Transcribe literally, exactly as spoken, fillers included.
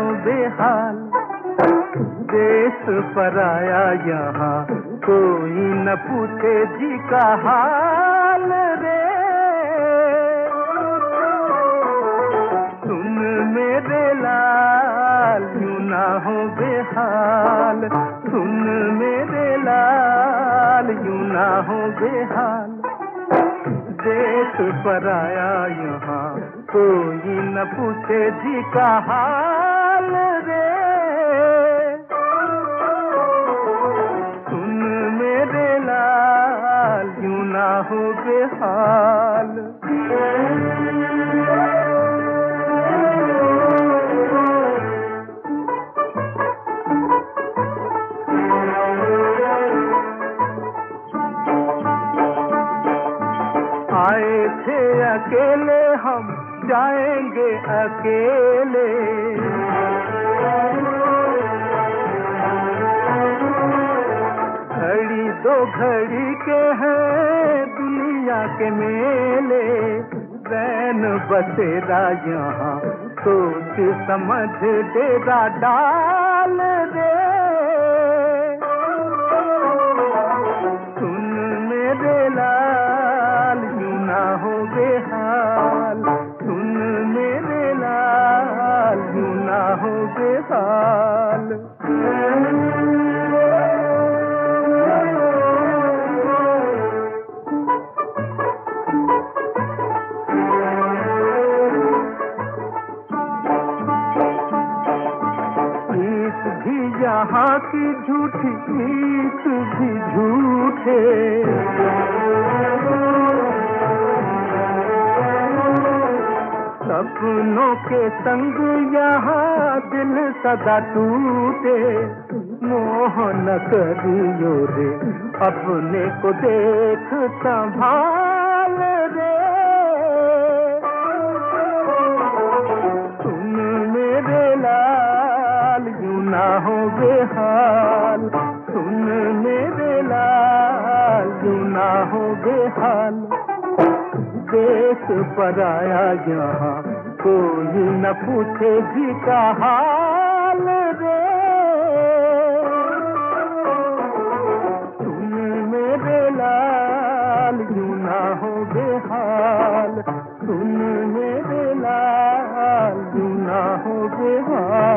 बेहाल। देश पराया यहाँ कोई न पूछे जी का हाल रे। सुन मेरे लाल यूं ना हो बेहाल, सुन मेरे लाल यूं ना हो बेहाल। देश पराया यहाँ कोई न पूछे जी का हाल रे। सुन मेरे लाल यूं ना हो बेहाल। आए थे अकेले हम जाएंगे अकेले, घड़ी दो घड़ी के हैं दुनिया के मेले। रैन बसेरा यहाँ सोच समझ डेरा डाल रे। सुन मेरे लाल यूं ना हो बेहाल, सुन मेरे लाल यूं ना हो बेहाल। ईस भी यहाँ की झूठी, ईस भी झूठे। सपनों के संग यहाँ दिल सदा टूटे। मोह न करियो रे अपने को देख संभाल रे। सुन मेरे लाल यूं ना हो बेहाल, सुन मेरे लाल यूं ना हो बेहाल। देश पराया यहाँ कोई न पूछे जी का हाल रे। सुन मेरे लाल यूं ना हो बेहाल, सुन मेरे लाल यूं ना हो बेहाल।